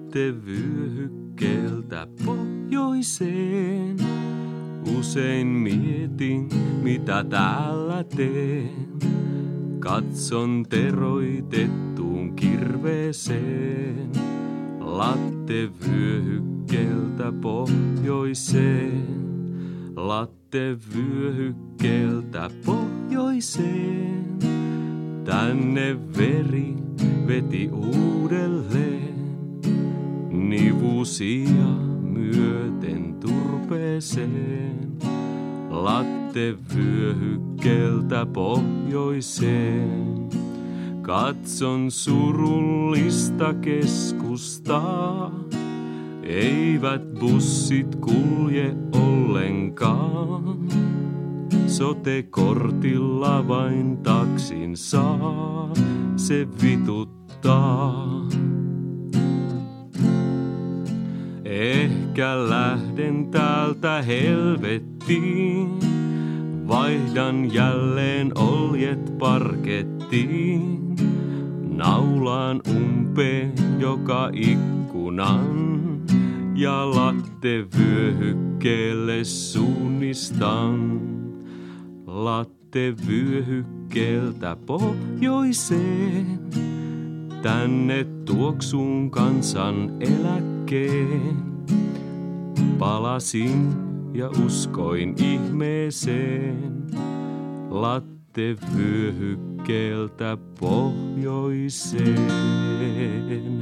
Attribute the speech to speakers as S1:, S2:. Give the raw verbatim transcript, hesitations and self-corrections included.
S1: Lattevyöhykkeeltä pohjoiseen. Usein mietin, mitä täällä teen. Katson teroitettuun kirveeseen. Lattevyöhykkeeltä pohjoiseen. Lattevyöhykkeeltä pohjoiseen. Tänne veri veti uudelleen. Nivusia myöten turpeeseen. Lattevyöhykkeeltä pohjoiseen. Katson surullista keskustaa. Eivät bussit kulje ollenkaan. Sote-kortilla vain taksin saa. Se vituttaa. Ehkä lähden täältä helvettiin. Vaihdan jälleen oljet parkettiin. Naulaan umpeen joka ikkunan. Ja lattevyöhykkeelle suunnistan. Lattevyöhykkeeltä pohjoiseen. Tänne tuoksuun kansan eläkkeen. Palasin ja uskoin ihmeeseen. Lattevyöhykkeeltä pohjoiseen.